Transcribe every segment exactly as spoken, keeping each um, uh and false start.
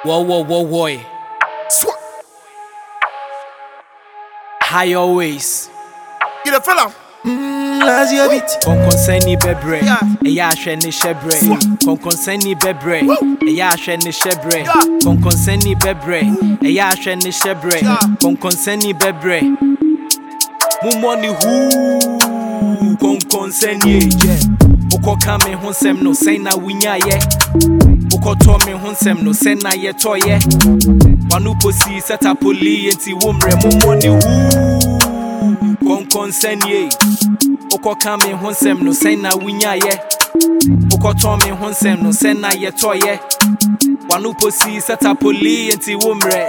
Whoa, whoa, whoa, whoa. Swat. High always. Get a fella. Mmm, as you bit. Con conseni bebre. E ya sheni shebre. Con conseni bebre. E ya sheni shebre. Con conseni bebre. E ya sheni shebre. Con conseni bebre. Mu money who. Con conseni je. Oko kame honsem no say na winya ye. Oko to me honsem no say na ye to ye. Wanu posi set up poli enti womre mu money who. Con conseni. Oko kame honsem no say na winya ye. Oko to me honsem no say na ye to ye. Wanu posi set up poli enti womre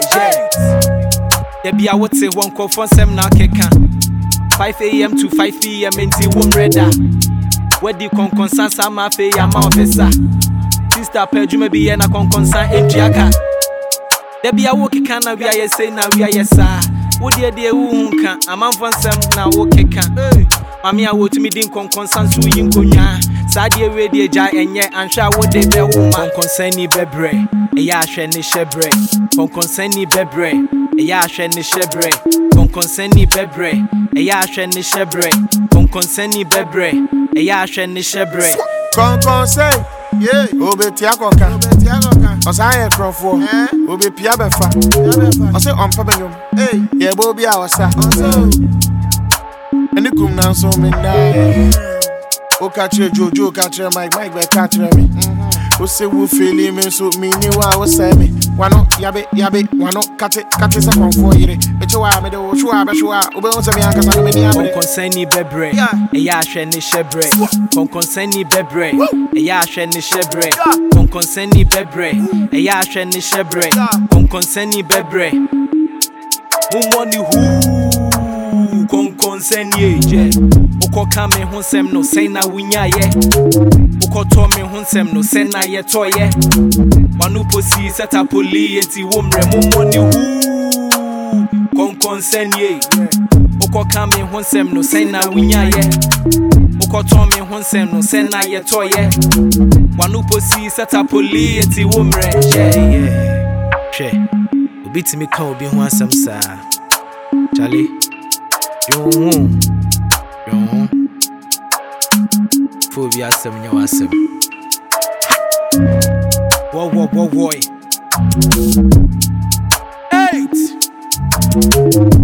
je. Debi a wote won ko fonsem na keka. five a m to five p m enti womre da. Where the con consansa ma fe ya ma officer. Sister Pedro be na con consan endiaka. There be a woki kana we are say na we are sa. Wo de de wu nka amanfo nsem na wo keka. Mami a wo tumi din con consansu yin konwa. Sa de we de ja enye anhwa wo de be wo ma. Con consani bebre. E ya hwe ne shebre. Con consani bebre. E ya hwe ne shebre. Con consani bebre. E ya hwe ne shebre. Con consani bebre. E ya hwe ne shebre. Con consay. Yeah. Obe tiakoka. Obe tiakoka. Osa ye krofo. Eh. Obe pia befa. Pia befa. Ose on pabenyum. Hey. Ye bo bi a osa. Oso. Eni kum na so me ndai. O ka tre Jojo, ka tre Mike, Mike be ka tre me. O se wo feel me so me ni wa wo say me. Wano yabe yabe wano kate kate se konfo yire. Me che wa me de wo chwa be chwa. Obe on se me ankasa no me ni abre. Con consani bebre. E ya hwe ne shebre. Con consani bebre. E ya hwe ne shebre. Con consani bebre. E ya hwe ne shebre. Con consani bebre. Mu money who. Con consani je. Oko kame honsem no say na winya ye. Oko to me honsem no say na ye to ye. Wanu posi set up poli enti womre mu money who. Con consani. Oko kame honsem no say na winya ye. Oko to me honsem no say na ye to ye. Wanu posi set up poli enti womre. Yeah yeah. She. Obi timi ka obi ho asem sa. Charlie. Yo ho. Yo. Phobia asem nyawa asem. Whoa whoa whoa whoa. Eight.